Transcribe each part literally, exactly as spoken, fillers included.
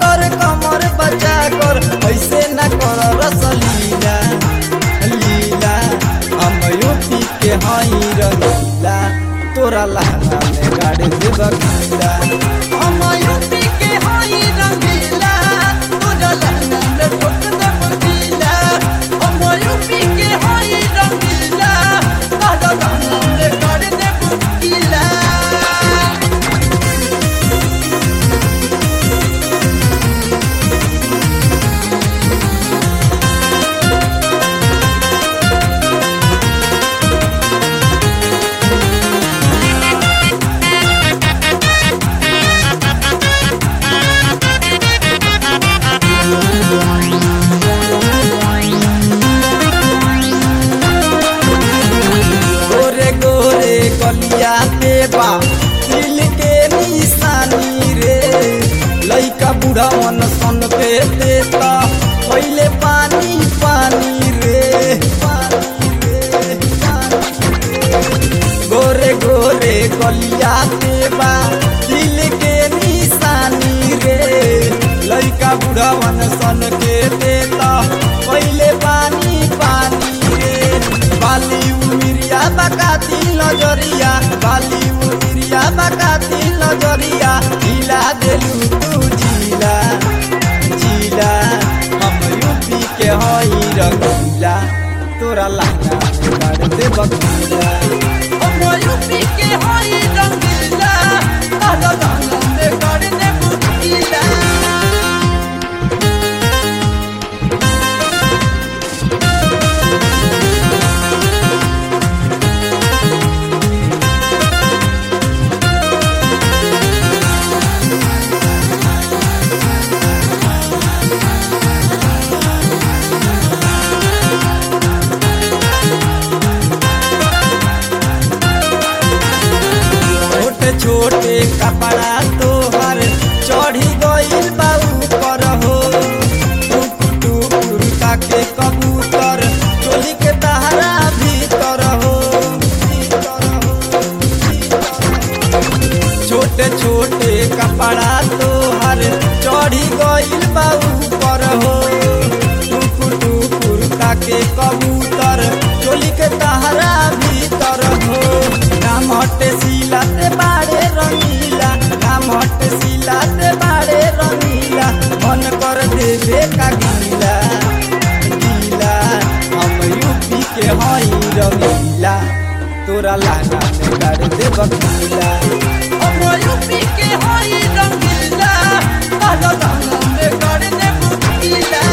तोर कमर बचा कर ऐसे न कर रसलीला लीला हम यूपी के हई रंगीला तोरा लहंगा में गाड़ दे बकीला हम यूपी के हई रंगीला तोरा लहंगा में ठोक दे बकीला हम यूपी के हई रंगीला तोरा लहंगा में गाड़ दे बकीला। गलिया पे बा दिल के निशानी रे लइका बूढ़ा मन सन पे देता पहले पानी पानी रे पानी रे पानी रे गोरे गोरे गलिया पे बा दिल के निशानी रे लइका बूढ़ा मन सन के देता पहले पानी पानी रे बाली उमिरिया बकाती नजरिया बाली उमिरिया बकाती नजरिया जिला देलू तू जिला जिला हम यूपी के हई रंगीला तोरा लहंगा में गाड़ दे बकीला हम यूपी के हई रंगीला तोरा लहंगा में गाड़ दे बकीला। छोटे कपड़ा तोहर चढ़ी गइल बा ऊपर हो टुक टुक के कबूतर चोली के तहरा भीतर हो छोटे छोटे कपड़ा तोहर चढ़ी गइल बा ऊपर हो टुक टुक के कबूतर चोली के तहरा भीतर हो नाम हटे सिला ते बाड़े रंगीला नाम हटे सिला ते बाड़े रंगीला मन कर देवे का गीला गीला हम यूपी के हई रंगीला तोरा लहंगा में गाड़ दे बकीला हम यूपी के हई रंगीला तोरा लहंगा में गाड़ दे बकीला।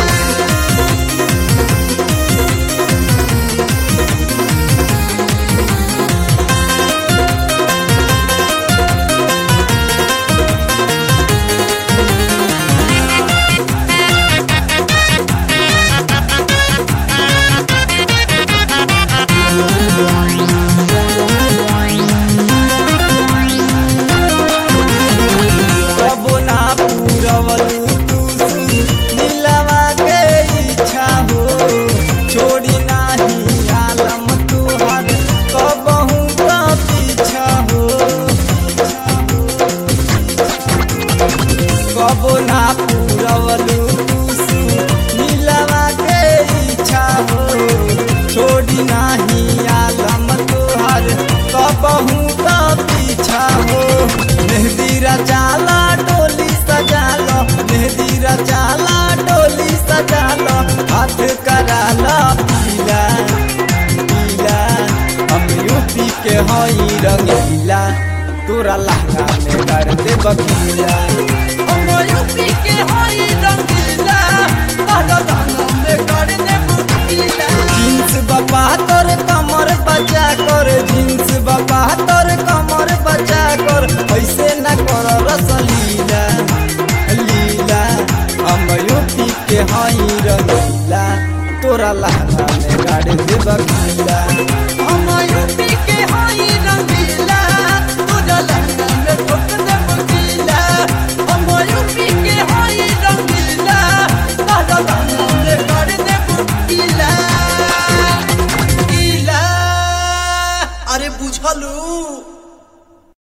जाला डोली सजालो मेहंदी रचाला डोली सजालो हाथ कराला पीला पीला हम यूपी के हई रंगीला तोरा लहंगा में गाड़ दे बकीला हम यूपी के हई रंगीला तोरा लहंगा में गाड़ दे बकीला। जींस बाबा तोर कमर बचा कर जींस बाबा तोर कमर बचा कर ऐसे न कर रसलीला लीला हम यूपी के हई रंगीला तोरा लहंगा में गाड़ दे बकीला।